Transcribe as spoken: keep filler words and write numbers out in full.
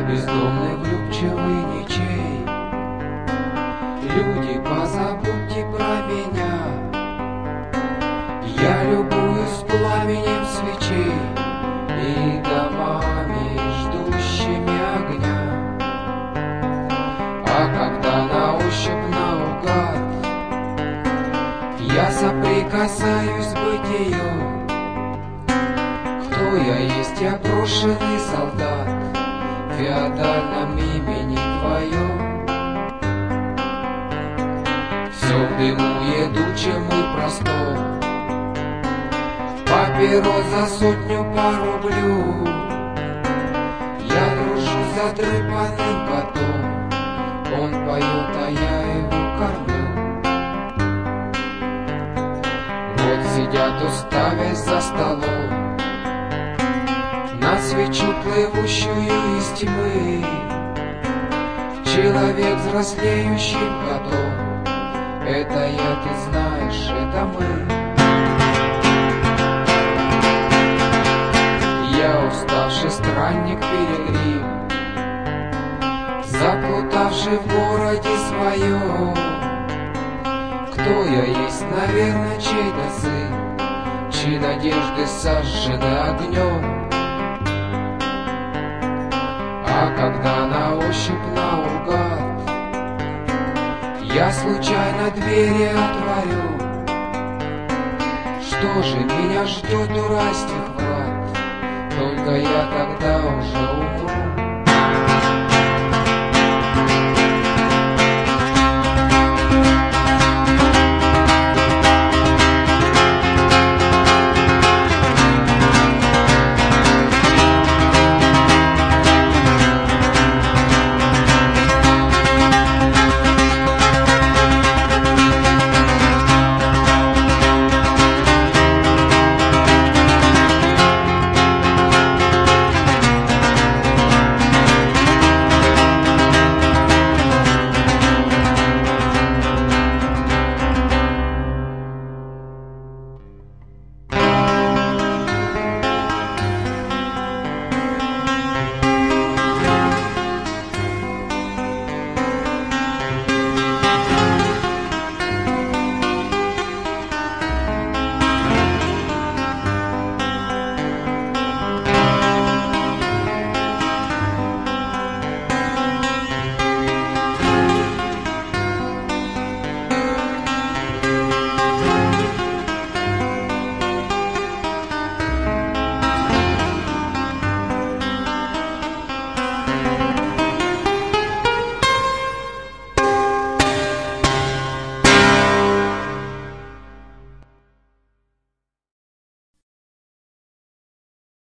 бездомный, влюбчивый, ничей. Люди, позабудьте про меня, я любуюсь пламенем свечей и домами, ждущими огня. А когда на ощупь наугад я соприкасаюсь с бытием, кто я есть, я брошенный солдат в феодальном имени твоем. Все в дыму едучем и простом, папирос за сотню по рублю. Я дружу с задрыпанным котом, он поет, а я его кормлю. Вот сидят, уставясь за столом, на свечу, плывущую из тьмы. Человек, взрослеющим котом, это я, ты знаешь, это мы. Я уставший странник-пилигрим, заплутавший в городе своем. Кто я есть, наверное, чей-то сын, чьи надежды сожжены огнем. А когда на ощупь наугад я случайно двери отворю, что же меня ждет у растих врат? Только я тогда уже умру.